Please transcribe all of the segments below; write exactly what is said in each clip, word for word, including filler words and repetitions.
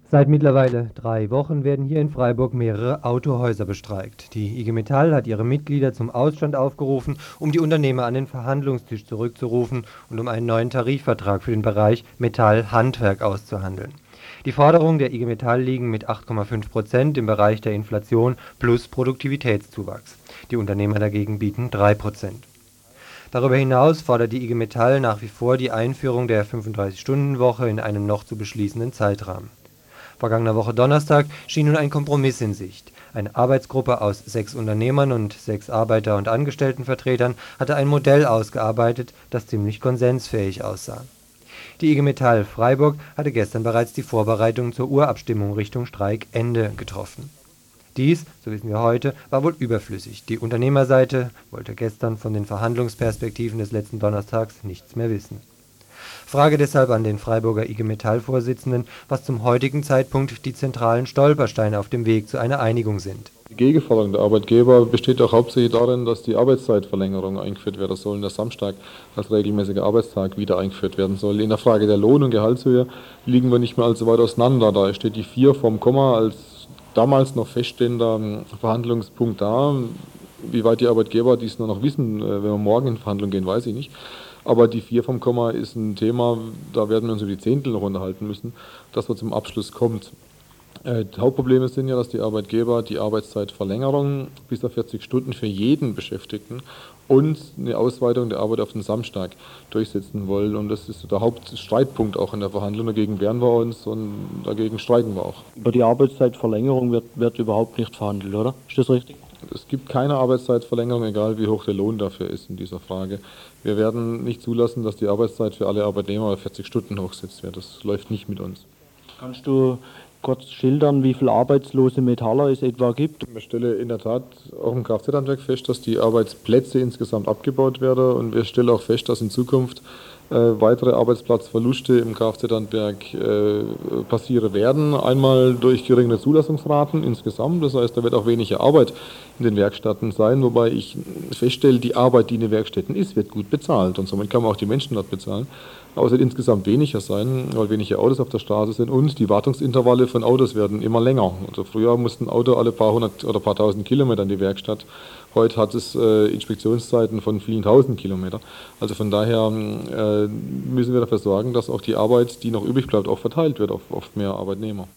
Seit mittlerweile drei Wochen werden hier in Freiburg mehrere Autohäuser bestreikt. Die I G Metall hat ihre Mitglieder zum Ausstand aufgerufen, um die Unternehmer an den Verhandlungstisch zurückzurufen und um einen neuen Tarifvertrag für den Bereich Metall-Handwerk auszuhandeln. Die Forderungen der I G Metall liegen mit acht Komma fünf Prozent im Bereich der Inflation plus Produktivitätszuwachs. Die Unternehmer dagegen bieten drei Prozent. Darüber hinaus fordert die I G Metall nach wie vor die Einführung der fünfunddreißig-Stunden-Woche in einem noch zu beschließenden Zeitrahmen. Vergangener Woche Donnerstag schien nun ein Kompromiss in Sicht. Eine Arbeitsgruppe aus sechs Unternehmern und sechs Arbeiter- und Angestelltenvertretern hatte ein Modell ausgearbeitet, das ziemlich konsensfähig aussah. Die I G Metall Freiburg hatte gestern bereits die Vorbereitungen zur Urabstimmung Richtung Streikende getroffen. Dies, so wissen wir heute, war wohl überflüssig. Die Unternehmerseite wollte gestern von den Verhandlungsperspektiven des letzten Donnerstags nichts mehr wissen. Frage deshalb an den Freiburger I G Metall-Vorsitzenden, was zum heutigen Zeitpunkt die zentralen Stolpersteine auf dem Weg zu einer Einigung sind. Die Gegenforderung der Arbeitgeber besteht auch hauptsächlich darin, dass die Arbeitszeitverlängerung eingeführt werden soll und der Samstag als regelmäßiger Arbeitstag wieder eingeführt werden soll. In der Frage der Lohn- und Gehaltshöhe liegen wir nicht mehr allzu weit auseinander. Da steht die vier vom Komma als damals noch feststehender Verhandlungspunkt da. Wie weit die Arbeitgeber dies nur noch wissen, wenn wir morgen in Verhandlungen gehen, weiß ich nicht. Aber die vier vom Komma ist ein Thema, da werden wir uns über die Zehntel noch unterhalten müssen, dass man zum Abschluss kommt. Äh, die Hauptprobleme sind ja, dass die Arbeitgeber die Arbeitszeitverlängerung bis auf vierzig Stunden für jeden Beschäftigten und eine Ausweitung der Arbeit auf den Samstag durchsetzen wollen. Und das ist der Hauptstreitpunkt auch in der Verhandlung. Dagegen wehren wir uns und dagegen streiken wir auch. Über die Arbeitszeitverlängerung wird, wird überhaupt nicht verhandelt, oder? Ist das richtig? Es gibt keine Arbeitszeitverlängerung, egal wie hoch der Lohn dafür ist in dieser Frage. Wir werden nicht zulassen, dass die Arbeitszeit für alle Arbeitnehmer auf vierzig Stunden hochgesetzt wird. Das läuft nicht mit uns. Kannst du kurz schildern, wie viele arbeitslose Metaller es etwa gibt? Wir stellen in der Tat auch im Kfz-Handwerk fest, dass die Arbeitsplätze insgesamt abgebaut werden und wir stellen auch fest, dass in Zukunft äh, weitere Arbeitsplatzverluste im Kfz-Handwerk äh, passieren werden. Einmal durch geringere Zulassungsraten insgesamt, das heißt, da wird auch weniger Arbeit in den Werkstätten sein, wobei ich feststelle, die Arbeit, die in den Werkstätten ist, wird gut bezahlt und somit kann man auch die Menschen dort bezahlen. Aber es wird insgesamt weniger sein, weil weniger Autos auf der Straße sind und die Wartungsintervalle von Autos werden immer länger. Also früher musste ein Auto alle paar hundert oder paar tausend Kilometer in die Werkstatt. Heute hat es äh, Inspektionszeiten von vielen tausend Kilometern. Also von daher äh, müssen wir dafür sorgen, dass auch die Arbeit, die noch übrig bleibt, auch verteilt wird auf, auf mehr Arbeitnehmer.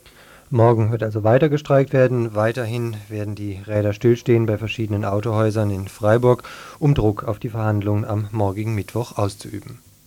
Morgen wird also weiter gestreikt werden. Weiterhin werden die Räder stillstehen bei verschiedenen Autohäusern in Freiburg, um Druck auf die Verhandlungen am morgigen Mittwoch auszuüben.